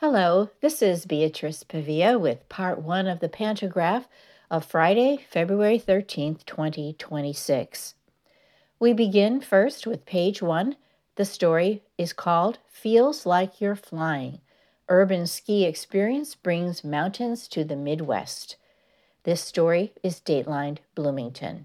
Hello, this is Beatrice Pavia with part one of the pantograph of Friday, February 13th, 2026. We begin first with page one. The story is called Feels Like You're Flying. Urban Ski Experience Brings Mountains to the Midwest. This story is datelined Bloomington.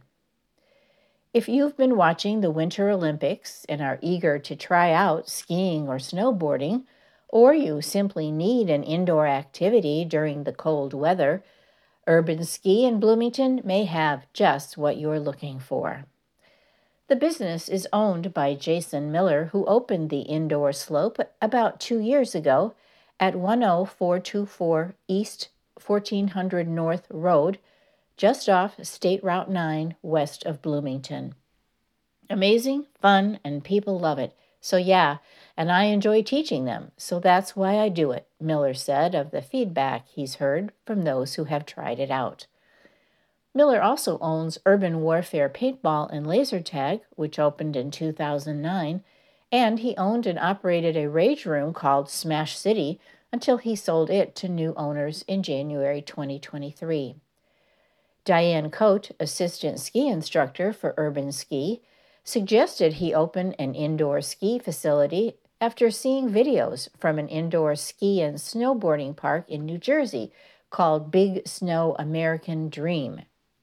If you've been watching the Winter Olympics and are eager to try out skiing or snowboarding, or you simply need an indoor activity during the cold weather, Urban Ski in Bloomington may have just what you're looking for. The business is owned by Jason Miller, who opened the indoor slope about 2 years ago at 10424 East 1400 North Road, just off State Route 9 west of Bloomington. Amazing, fun, and people love it. So yeah, and I enjoy teaching them, so that's why I do it, Miller said of the feedback he's heard from those who have tried it out. Miller also owns Urban Warfare Paintball and Laser Tag, which opened in 2009, and he owned and operated a rage room called Smash City until he sold it to new owners in January 2023. Diane Coate, assistant ski instructor for Urban Ski, suggested he open an indoor ski facility after seeing videos from an indoor ski and snowboarding park in New Jersey called Big Snow American Dream.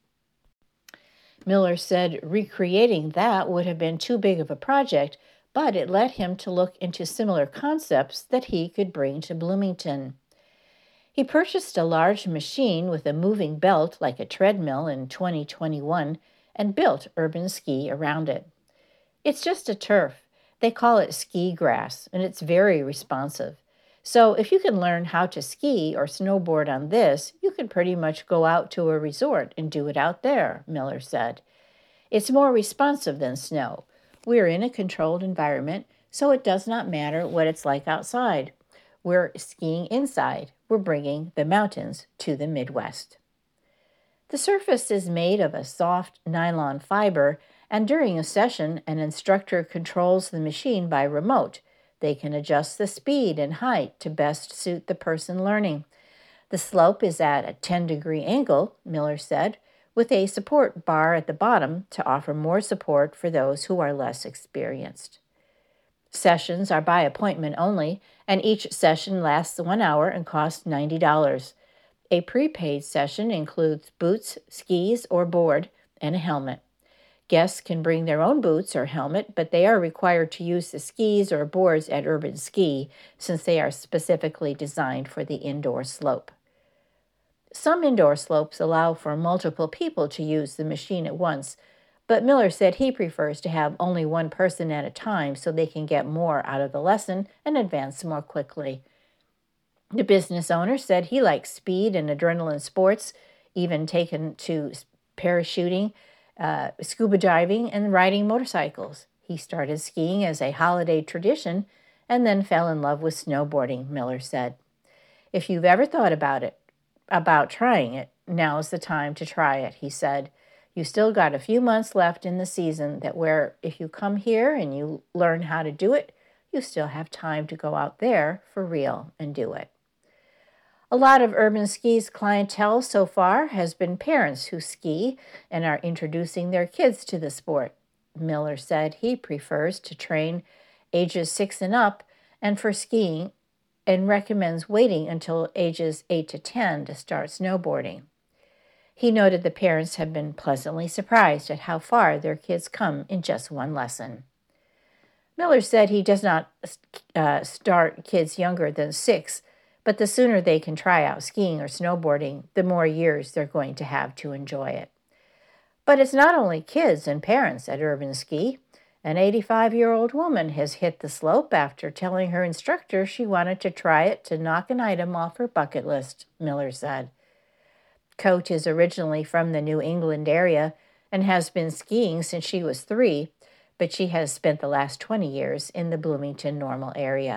Miller said recreating that would have been too big of a project, but it led him to look into similar concepts that he could bring to Bloomington. He purchased a large machine with a moving belt like a treadmill in 2021 and built Urban Ski around it. It's just a turf. They call it ski grass, and it's very responsive. So if you can learn how to ski or snowboard on this, you can pretty much go out to a resort and do it out there, Miller said. It's more responsive than snow. We're in a controlled environment, so it does not matter what it's like outside. We're skiing inside. We're bringing the mountains to the Midwest. The surface is made of a soft nylon fiber, and during a session, an instructor controls the machine by remote. They can adjust the speed and height to best suit the person learning. The slope is at a 10-degree angle, Miller said, with a support bar at the bottom to offer more support for those who are less experienced. Sessions are by appointment only, and each session lasts 1 hour and costs $90. A prepaid session includes boots, skis, or board, and a helmet. Guests can bring their own boots or helmet, but they are required to use the skis or boards at Urban Ski since they are specifically designed for the indoor slope. Some indoor slopes allow for multiple people to use the machine at once, but Miller said he prefers to have only one person at a time so they can get more out of the lesson and advance more quickly. The business owner said he likes speed and adrenaline sports, even taken to parachuting, scuba diving, and riding motorcycles. He started skiing as a holiday tradition and then fell in love with snowboarding, Miller said. If you've ever thought about trying it, now's the time to try it, he said. You still got a few months left in the season where if you come here and you learn how to do it, you still have time to go out there for real and do it. A lot of Urban Ski's clientele so far has been parents who ski and are introducing their kids to the sport. Miller said he prefers to train ages 6 and up and for skiing and recommends waiting until ages 8 to 10 to start snowboarding. He noted the parents have been pleasantly surprised at how far their kids come in just one lesson. Miller said he does not start kids younger than 6, but the sooner they can try out skiing or snowboarding, the more years they're going to have to enjoy it. But it's not only kids and parents at Urban Ski. An 85-year-old woman has hit the slope after telling her instructor she wanted to try it to knock an item off her bucket list, Miller said. Coate is originally from the New England area and has been skiing since she was 3, but she has spent the last 20 years in the Bloomington-Normal area.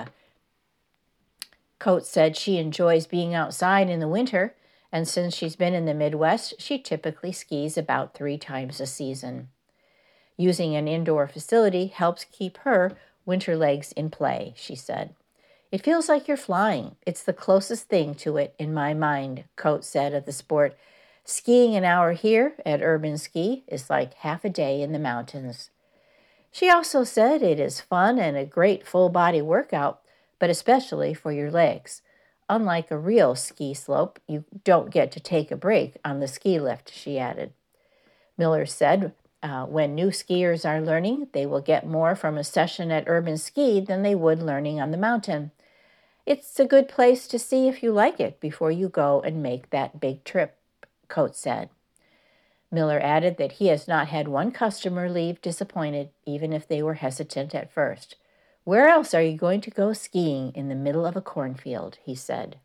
Coate said she enjoys being outside in the winter, and since she's been in the Midwest, she typically skis about 3 times a season. Using an indoor facility helps keep her winter legs in play, she said. It feels like you're flying. It's the closest thing to it in my mind, Coates said of the sport. Skiing an hour here at Urban Ski is like half a day in the mountains. She also said it is fun and a great full-body workout, but especially for your legs. Unlike a real ski slope, you don't get to take a break on the ski lift, she added. Miller said when new skiers are learning, they will get more from a session at Urban Ski than they would learning on the mountain. It's a good place to see if you like it before you go and make that big trip, Coates said. Miller added that he has not had one customer leave disappointed, even if they were hesitant at first. Where else are you going to go skiing in the middle of a cornfield, he said.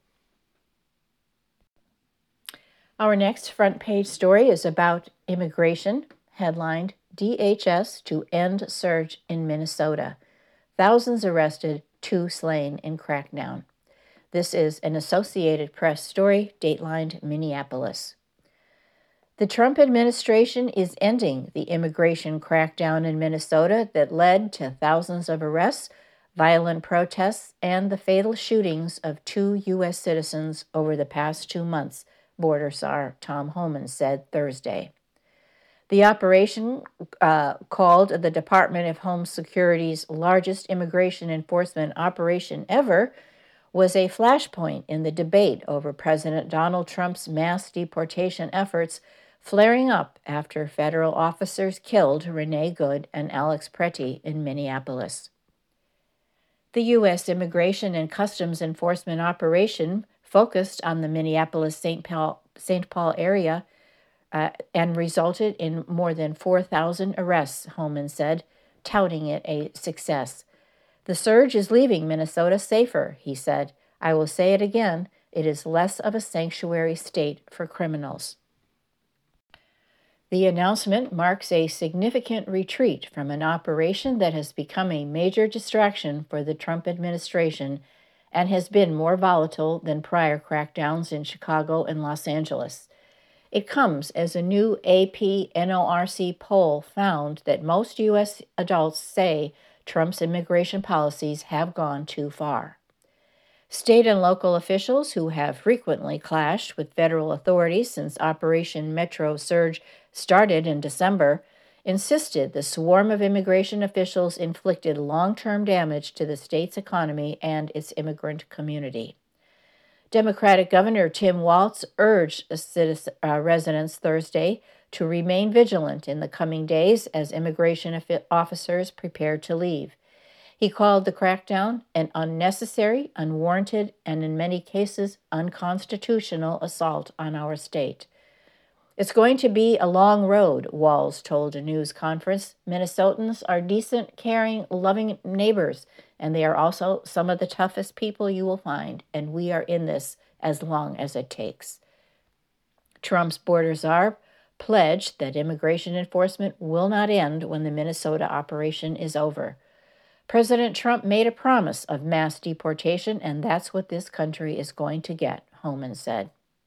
Our next front page story is about immigration, headlined, DHS to End Surge in Minnesota. Thousands arrested, 2 slain in crackdown. This is an Associated Press story, datelined Minneapolis. The Trump administration is ending the immigration crackdown in Minnesota that led to thousands of arrests, violent protests, and the fatal shootings of 2 U.S. citizens over the past 2 months, Border Czar Tom Homan said Thursday. The operation, called the Department of Homeland Security's largest immigration enforcement operation ever, was a flashpoint in the debate over President Donald Trump's mass deportation efforts, flaring up after federal officers killed Renee Good and Alex Pretty in Minneapolis. The U.S. Immigration and Customs Enforcement operation focused on the Minneapolis-St. Paul area and resulted in more than 4,000 arrests, Homan said, touting it a success. The surge is leaving Minnesota safer, he said. I will say it again, it is less of a sanctuary state for criminals. The announcement marks a significant retreat from an operation that has become a major distraction for the Trump administration and has been more volatile than prior crackdowns in Chicago and Los Angeles. It comes as a new AP NORC poll found that most U.S. adults say Trump's immigration policies have gone too far. State and local officials who have frequently clashed with federal authorities since Operation Metro Surge started in December insisted the swarm of immigration officials inflicted long-term damage to the state's economy and its immigrant community. Democratic Governor Tim Walz urged residents Thursday to remain vigilant in the coming days as immigration officers prepare to leave. He called the crackdown an unnecessary, unwarranted, and in many cases unconstitutional assault on our state. It's going to be a long road, Walz told a news conference. Minnesotans are decent, caring, loving neighbors, and they are also some of the toughest people you will find, and we are in this as long as it takes. Trump's border czar pledged that immigration enforcement will not end when the Minnesota operation is over. President Trump made a promise of mass deportation, and that's what this country is going to get, Homan said.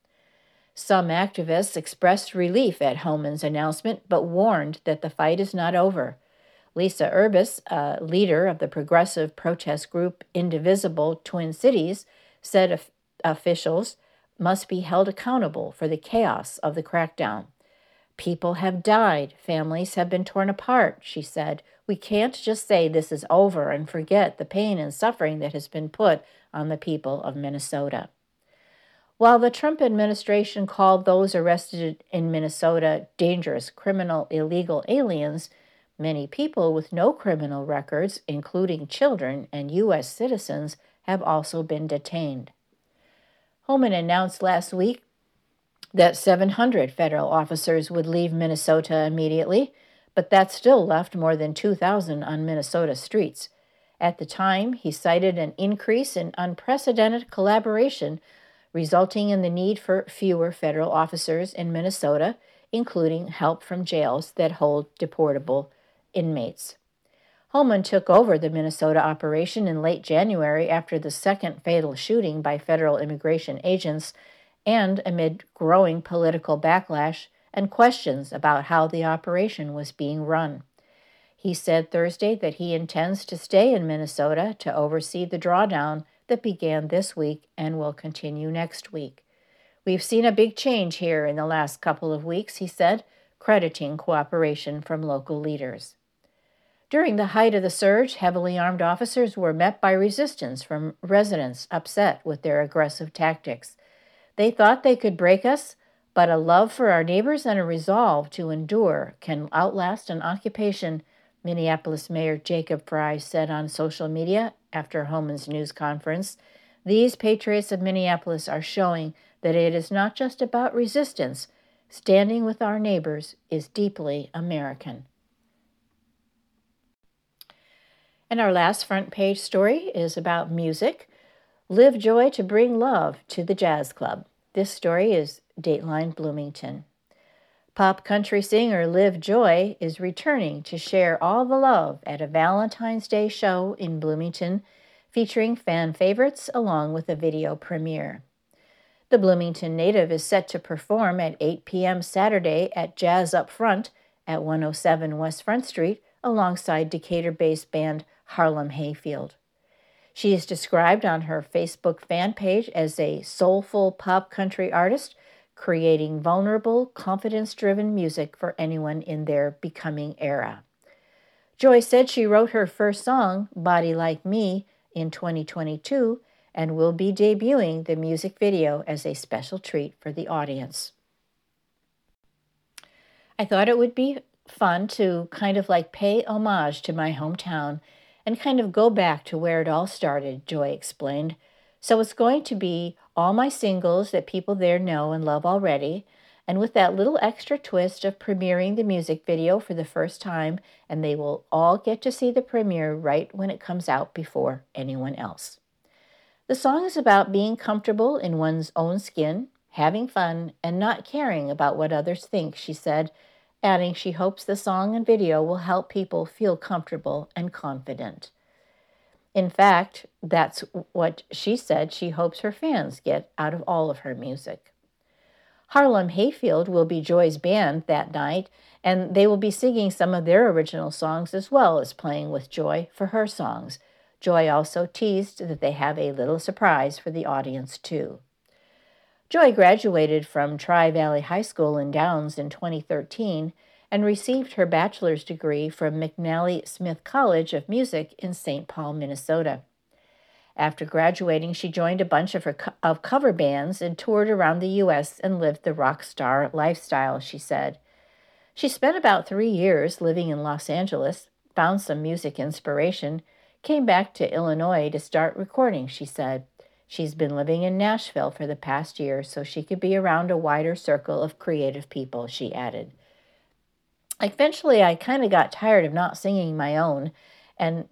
Some activists expressed relief at Homan's announcement, but warned that the fight is not over. Lisa Urbis, leader of the progressive protest group Indivisible Twin Cities, said officials must be held accountable for the chaos of the crackdown. People have died. Families have been torn apart, she said. We can't just say this is over and forget the pain and suffering that has been put on the people of Minnesota. While the Trump administration called those arrested in Minnesota dangerous, criminal, illegal aliens, many people with no criminal records, including children and U.S. citizens, have also been detained. Homan announced last week that 700 federal officers would leave Minnesota immediately, but that still left more than 2,000 on Minnesota streets. At the time, he cited an increase in unprecedented collaboration resulting in the need for fewer federal officers in Minnesota, including help from jails that hold deportable inmates. Homan took over the Minnesota operation in late January after the second fatal shooting by federal immigration agents and amid growing political backlash and questions about how the operation was being run. He said Thursday that he intends to stay in Minnesota to oversee the drawdown that began this week and will continue next week. We've seen a big change here in the last couple of weeks, he said, crediting cooperation from local leaders. During the height of the surge, heavily armed officers were met by resistance from residents upset with their aggressive tactics. They thought they could break us, but a love for our neighbors and a resolve to endure can outlast an occupation, Minneapolis Mayor Jacob Frey said on social media after Homan's news conference. These patriots of Minneapolis are showing that it is not just about resistance. Standing with our neighbors is deeply American. And our last front page story is about music. Live joy to bring love to the jazz club. This story is Dateline Bloomington. Pop country singer Liv Joy is returning to share all the love at a Valentine's Day show in Bloomington, featuring fan favorites along with a video premiere. The Bloomington native is set to perform at 8 p.m. Saturday at Jazz Up Front at 107 West Front Street alongside Decatur-based band Harlem Hayfield. She is described on her Facebook fan page as a soulful pop country artist, creating vulnerable, confidence-driven music for anyone in their becoming era. Joy said she wrote her first song, Body Like Me, in 2022 and will be debuting the music video as a special treat for the audience. I thought it would be fun to kind of like pay homage to my hometown and kind of go back to where it all started, Joy explained. So it's going to be all my singles that people there know and love already, and with that little extra twist of premiering the music video for the first time, and they will all get to see the premiere right when it comes out before anyone else. The song is about being comfortable in one's own skin, having fun, and not caring about what others think, she said, adding she hopes the song and video will help people feel comfortable and confident. In fact, that's what she said she hopes her fans get out of all of her music. Harlem Hayfield will be Joy's band that night, and they will be singing some of their original songs as well as playing with Joy for her songs. Joy also teased that they have a little surprise for the audience, too. Joy graduated from Tri-Valley High School in Downs in 2013 and received her bachelor's degree from McNally Smith College of Music in St. Paul, Minnesota. After graduating, she joined a bunch of cover bands and toured around the U.S. and lived the rock star lifestyle, she said. She spent about 3 years living in Los Angeles, found some music inspiration, came back to Illinois to start recording, she said. She's been living in Nashville for the past year so she could be around a wider circle of creative people, she added. Eventually, I kind of got tired of not singing my own, and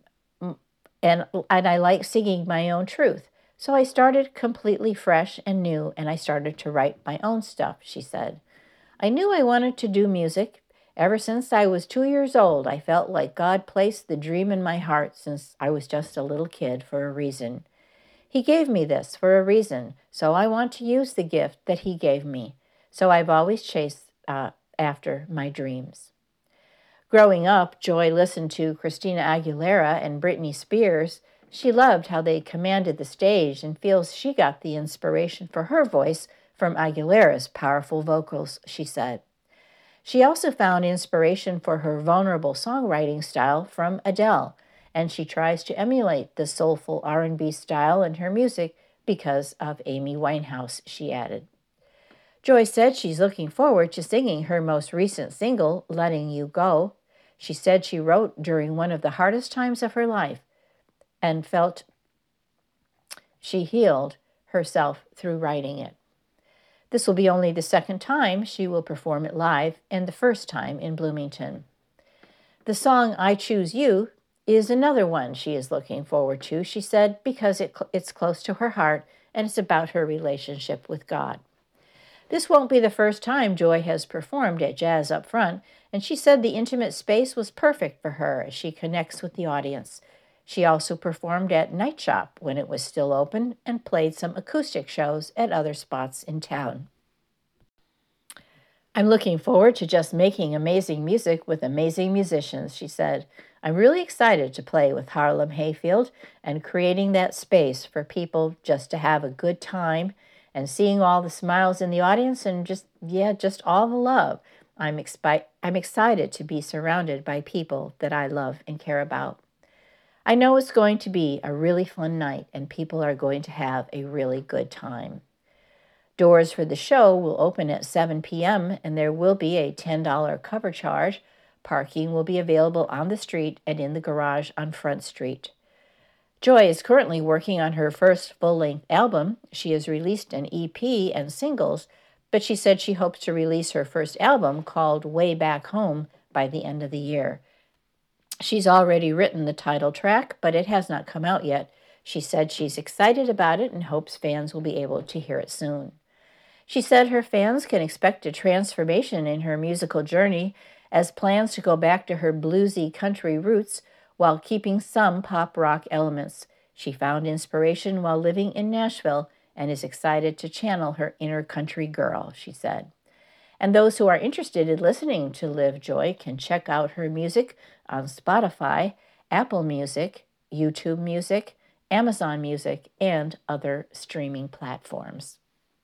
I like singing my own truth. So I started completely fresh and new, and I started to write my own stuff, she said. I knew I wanted to do music. Ever since I was 2 years old, I felt like God placed the dream in my heart since I was just a little kid for a reason. He gave me this for a reason, so I want to use the gift that he gave me. So I've always chased after my dreams. Growing up, Joy listened to Christina Aguilera and Britney Spears. She loved how they commanded the stage and feels she got the inspiration for her voice from Aguilera's powerful vocals, she said. She also found inspiration for her vulnerable songwriting style from Adele, and she tries to emulate the soulful R&B style in her music because of Amy Winehouse, she added. Joy said she's looking forward to singing her most recent single, Letting You Go. She said she wrote during one of the hardest times of her life and felt she healed herself through writing it. This will be only the second time she will perform it live and the first time in Bloomington. The song I Choose You is another one she is looking forward to, she said, because it's close to her heart and it's about her relationship with God. This won't be the first time Joy has performed at Jazz Up Front, and she said the intimate space was perfect for her as she connects with the audience. She also performed at Night Shop when it was still open and played some acoustic shows at other spots in town. I'm looking forward to just making amazing music with amazing musicians, she said. I'm really excited to play with Harlem Hayfield and creating that space for people just to have a good time and seeing all the smiles in the audience and just all the love. I'm excited to be surrounded by people that I love and care about. I know it's going to be a really fun night and people are going to have a really good time. Doors for the show will open at 7 p.m. and there will be a $10 cover charge. Parking will be available on the street and in the garage on Front Street. Joy is currently working on her first full-length album. She has released an EP and singles, but she said she hopes to release her first album called Way Back Home by the end of the year. She's already written the title track, but it has not come out yet. She said she's excited about it and hopes fans will be able to hear it soon. She said her fans can expect a transformation in her musical journey as plans to go back to her bluesy country roots while keeping some pop rock elements. She found inspiration while living in Nashville and is excited to channel her inner country girl, she said. And those who are interested in listening to Liv Joy can check out her music on Spotify, Apple Music, YouTube Music, Amazon Music, and other streaming platforms.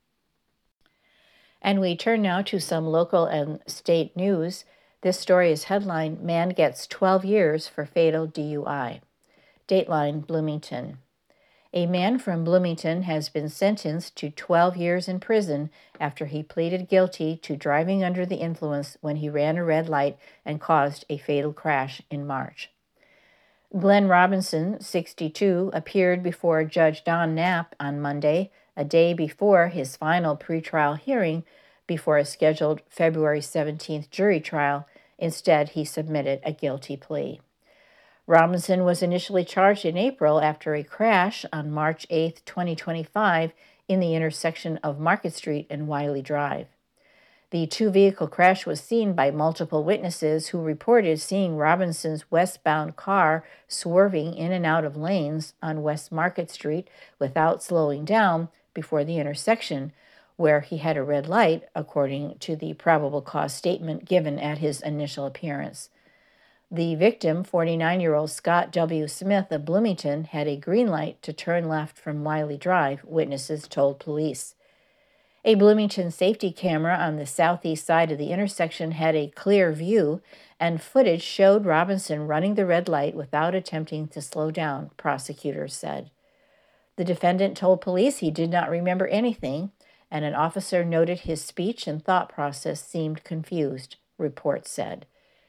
And we turn now to some local and state news. This story is headlined, Man Gets 12 Years for Fatal DUI. Dateline, Bloomington. A man from Bloomington has been sentenced to 12 years in prison after he pleaded guilty to driving under the influence when he ran a red light and caused a fatal crash in March. Glenn Robinson, 62, appeared before Judge Don Knapp on Monday, a day before his final pretrial hearing before a scheduled February 17th jury trial. Instead, he submitted a guilty plea. Robinson was initially charged in April after a crash on March 8, 2025, in the intersection of Market Street and Wiley Drive. The two-vehicle crash was seen by multiple witnesses who reported seeing Robinson's westbound car swerving in and out of lanes on West Market Street without slowing down before the intersection, where he had a red light, according to the probable cause statement given at his initial appearance. The victim, 49-year-old Scott W. Smith of Bloomington, had a green light to turn left from Wiley Drive, witnesses told police. A Bloomington safety camera on the southeast side of the intersection had a clear view, and footage showed Robinson running the red light without attempting to slow down, prosecutors said. The defendant told police he did not remember anything, and an officer noted his speech and thought process seemed confused, reports said.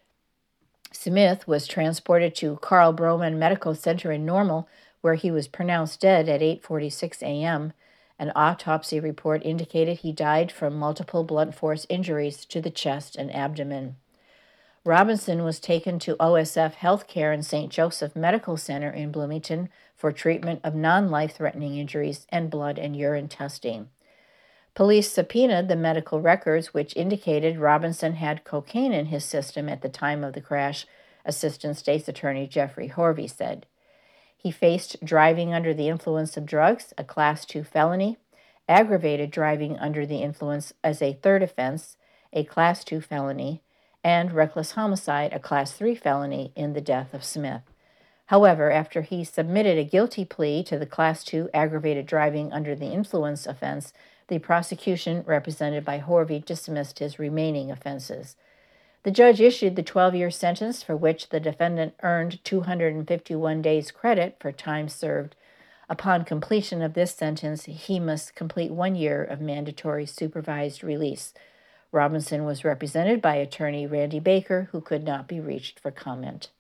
Smith was transported to Carl Broman Medical Center in Normal, where he was pronounced dead at 8:46 a.m. An autopsy report indicated he died from multiple blunt force injuries to the chest and abdomen. Robinson was taken to OSF Healthcare and St. Joseph Medical Center in Bloomington for treatment of non-life-threatening injuries and blood and urine testing. Police subpoenaed the medical records, which indicated Robinson had cocaine in his system at the time of the crash, Assistant State's Attorney Jeffrey Horvey said. He faced driving under the influence of drugs, a Class 2 felony, aggravated driving under the influence as a third offense, a Class 2 felony, and reckless homicide, a Class 3 felony, in the death of Smith. However, after he submitted a guilty plea to the Class 2 aggravated driving under the influence offense, the prosecution, represented by Horvey, dismissed his remaining offenses. The judge issued the 12-year sentence, for which the defendant earned 251 days credit for time served. Upon completion of this sentence, he must complete 1 year of mandatory supervised release. Robinson was represented by attorney Randy Baker, who could not be reached for comment.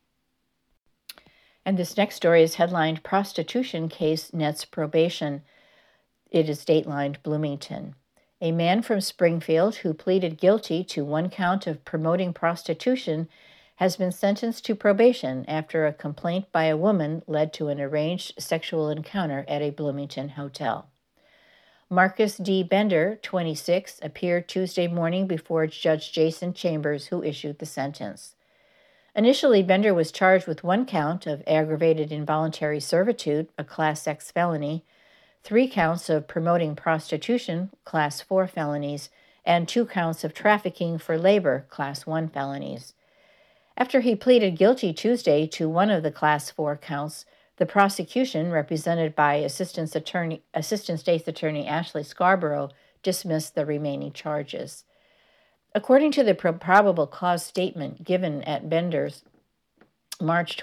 And this next story is headlined, Prostitution Case Nets Probation. It is datelined, Bloomington. A man from Springfield who pleaded guilty to 1 count of promoting prostitution has been sentenced to probation after a complaint by a woman led to an arranged sexual encounter at a Bloomington hotel. Marcus D. Bender, 26, appeared Tuesday morning before Judge Jason Chambers, who issued the sentence. Initially, Bender was charged with 1 count of aggravated involuntary servitude, a Class X felony, 3 counts of promoting prostitution, Class 4 felonies, and 2 counts of trafficking for labor, Class 1 felonies. After he pleaded guilty Tuesday to one of the Class 4 counts, the prosecution, represented by Assistant State's Attorney Ashley Scarborough, dismissed the remaining charges. According to the probable cause statement given at Bender's March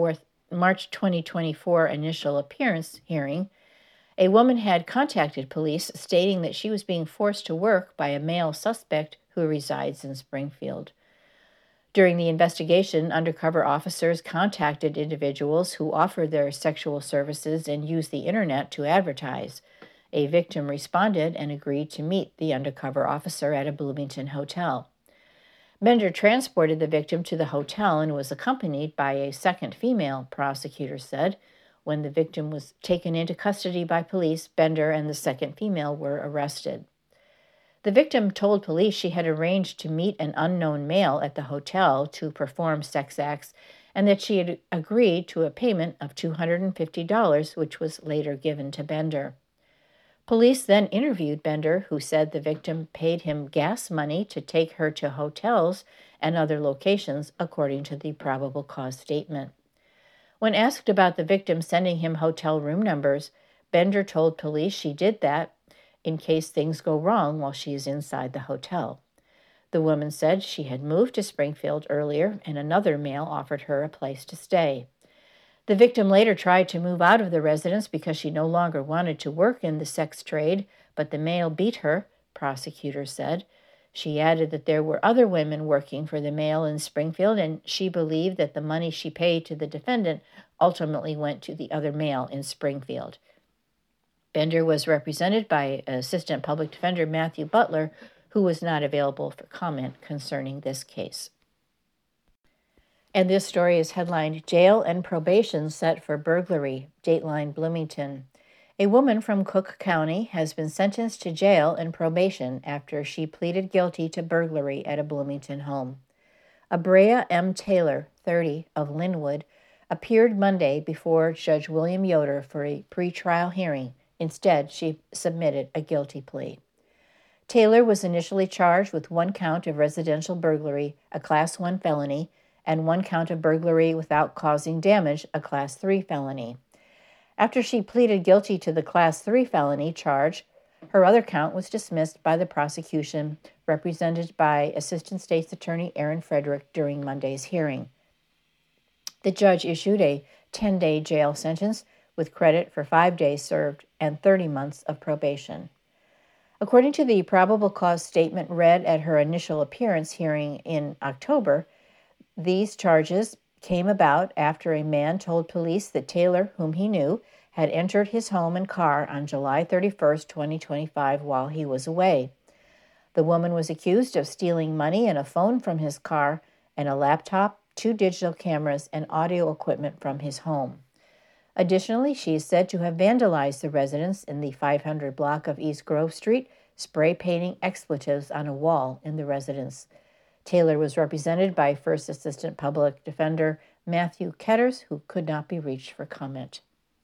2024 initial appearance hearing, a woman had contacted police stating that she was being forced to work by a male suspect who resides in Springfield. During the investigation, undercover officers contacted individuals who offered their sexual services and used the internet to advertise. A victim responded and agreed to meet the undercover officer at a Bloomington hotel. Bender transported the victim to the hotel and was accompanied by a second female, prosecutors said. When the victim was taken into custody by police, Bender and the second female were arrested. The victim told police she had arranged to meet an unknown male at the hotel to perform sex acts and that she had agreed to a payment of $250, which was later given to Bender. Police then interviewed Bender, who said the victim paid him gas money to take her to hotels and other locations, according to the probable cause statement. When asked about the victim sending him hotel room numbers, Bender told police she did that in case things go wrong while she is inside the hotel. The woman said she had moved to Springfield earlier and another male offered her a place to stay. The victim later tried to move out of the residence because she no longer wanted to work in the sex trade, but the male beat her, prosecutors said. She added that there were other women working for the male in Springfield, and she believed that the money she paid to the defendant ultimately went to the other male in Springfield. Bender was represented by Assistant Public Defender Matthew Butler, who was not available for comment concerning this case. And this story is headlined, Jail and Probation Set for Burglary, Dateline Bloomington. A woman from Cook County has been sentenced to jail and probation after she pleaded guilty to burglary at a Bloomington home. Abrea M. Taylor, 30, of Linwood, appeared Monday before Judge William Yoder for a pretrial hearing. Instead, she submitted a guilty plea. Taylor was initially charged with one count of residential burglary, a Class 1 felony, and one count of burglary without causing damage, a Class 3 felony. After she pleaded guilty to the Class 3 felony charge, her other count was dismissed by the prosecution, represented by Assistant State's Attorney Aaron Frederick during Monday's hearing. The judge issued a 10-day jail sentence with credit for 5 days served and 30 months of probation. According to the probable cause statement read at her initial appearance hearing in October, these charges came about after a man told police that Taylor, whom he knew, had entered his home and car on July 31, 2025, while he was away. The woman was accused of stealing money and a phone from his car and a laptop, 2 digital cameras, and audio equipment from his home. Additionally, she is said to have vandalized the residence in the 500 block of East Grove Street, spray painting expletives on a wall in the residence. Taylor was represented by First Assistant Public Defender Matthew Ketters, who could not be reached for comment.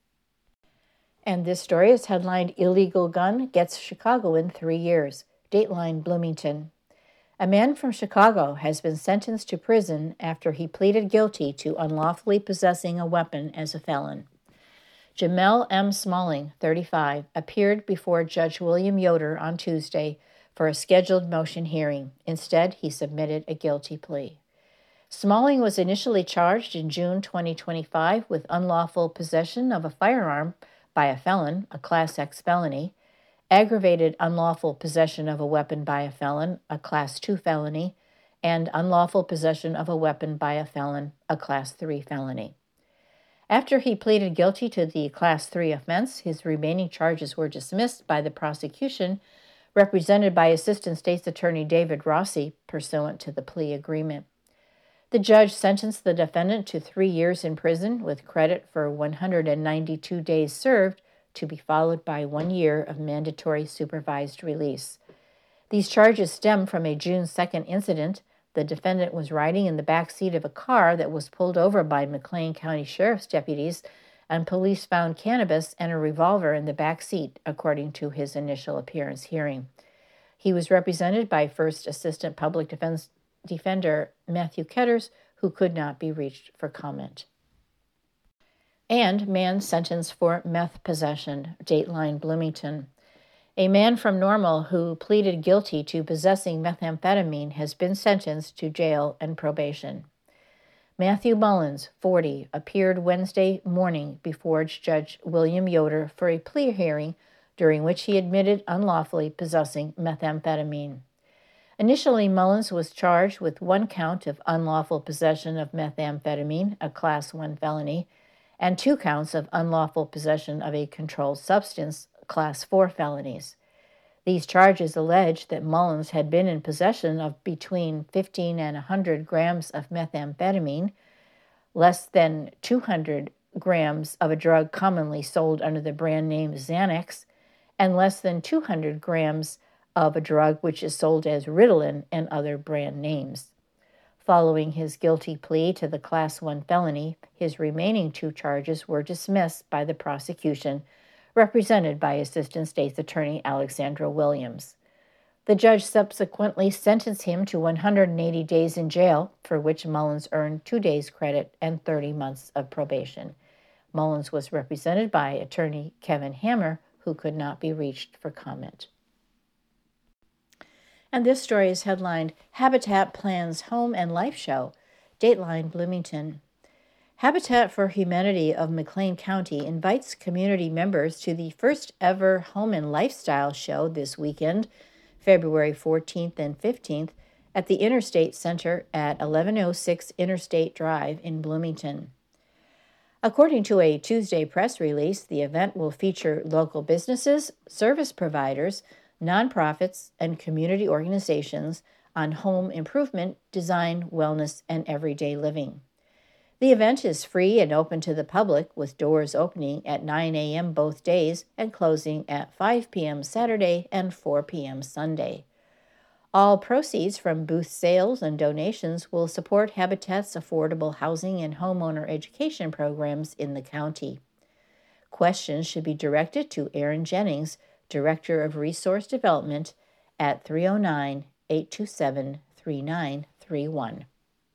And this story is headlined, Illegal Gun Gets Chicago in 3 years. Dateline Bloomington. A man from Chicago has been sentenced to prison after he pleaded guilty to unlawfully possessing a weapon as a felon. Jamel M. Smalling, 35, appeared before Judge William Yoder on Tuesday for a scheduled motion hearing. Instead, he submitted a guilty plea. Smalling was initially charged in June 2025 with unlawful possession of a firearm by a felon, a Class X felony, aggravated unlawful possession of a weapon by a felon, a Class 2 felony, and unlawful possession of a weapon by a felon, a Class 3 felony. After he pleaded guilty to the Class 3 offense, his remaining charges were dismissed by the prosecution, represented by Assistant State's Attorney David Rossi, pursuant to the plea agreement. The judge sentenced the defendant to 3 years in prison with credit for 192 days served, to be followed by 1 year of mandatory supervised release. These charges stem from a June 2nd incident. The defendant was riding in the back seat of a car that was pulled over by McLean County Sheriff's deputies, and police found cannabis and a revolver in the back seat, according to his initial appearance hearing. He was represented by First Assistant Public Defender Matthew Ketters, who could not be reached for comment. And man sentenced for meth possession, Dateline Bloomington. A man from Normal who pleaded guilty to possessing methamphetamine has been sentenced to jail and probation. Matthew Mullins, 40, appeared Wednesday morning before Judge William Yoder for a plea hearing during which he admitted unlawfully possessing methamphetamine. Initially, Mullins was charged with 1 count of unlawful possession of methamphetamine, a Class 1 felony, and 2 counts of unlawful possession of a controlled substance, Class 4 felonies. These charges allege that Mullins had been in possession of between 15 and 100 grams of methamphetamine, less than 200 grams of a drug commonly sold under the brand name Xanax, and less than 200 grams of a drug which is sold as Ritalin and other brand names. Following his guilty plea to the Class 1 felony, his remaining 2 charges were dismissed by the prosecution, represented by Assistant State's Attorney Alexandra Williams. The judge subsequently sentenced him to 180 days in jail, for which Mullins earned 2 days credit and 30 months of probation. Mullins was represented by attorney Kevin Hammer, who could not be reached for comment. And this story is headlined, Habitat Plans Home and Life Show, Dateline Bloomington. Habitat for Humanity of McLean County invites community members to the first ever Home and Lifestyle Show this weekend, February 14th and 15th, at the Interstate Center at 1106 Interstate Drive in Bloomington. According to a Tuesday press release, the event will feature local businesses, service providers, nonprofits, and community organizations on home improvement, design, wellness, and everyday living. The event is free and open to the public, with doors opening at 9 a.m. both days and closing at 5 p.m. Saturday and 4 p.m. Sunday. All proceeds from booth sales and donations will support Habitat's affordable housing and homeowner education programs in the county. Questions should be directed to Erin Jennings, Director of Resource Development, at 309-827-3931.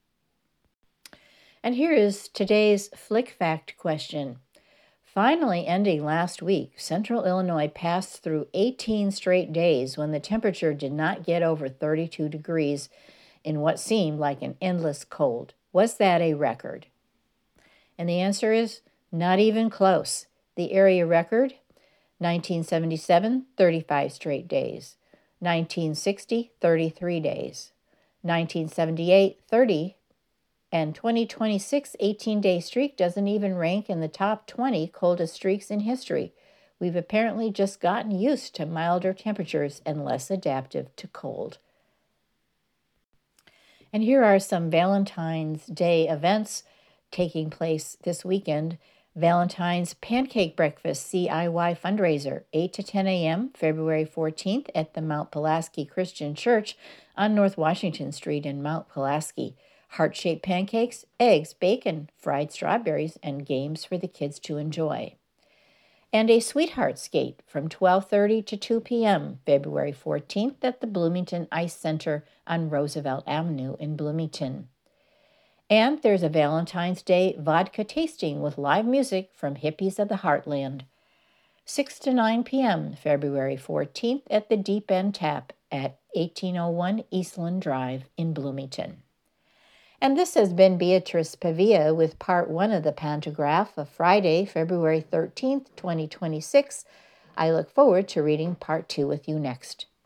And here is today's Flick Fact question. Finally ending last week, Central Illinois passed through 18 straight days when the temperature did not get over 32 degrees in what seemed like an endless cold. Was that a record? And the answer is not even close. The area record, 1977, 35 straight days. 1960, 33 days. 1978, 30. And 2026 18-day streak doesn't even rank in the top 20 coldest streaks in history. We've apparently just gotten used to milder temperatures and less adaptive to cold. And here are some Valentine's Day events taking place this weekend. Valentine's Pancake Breakfast CIY Fundraiser, 8 to 10 a.m., February 14th at the Mount Pulaski Christian Church on North Washington Street in Mount Pulaski. Heart-shaped pancakes, eggs, bacon, fried strawberries, and games for the kids to enjoy. And a Sweetheart Skate from 12:30 to 2 p.m., February 14th at the Bloomington Ice Center on Roosevelt Avenue in Bloomington. And there's a Valentine's Day vodka tasting with live music from Hippies of the Heartland. 6 to 9 p.m., February 14th at the Deep End Tap at 1801 Eastland Drive in Bloomington. And this has been Beatrice Pavia with Part 1 of the Pantograph of Friday, February 13th, 2026. I look forward to reading Part 2 with you next.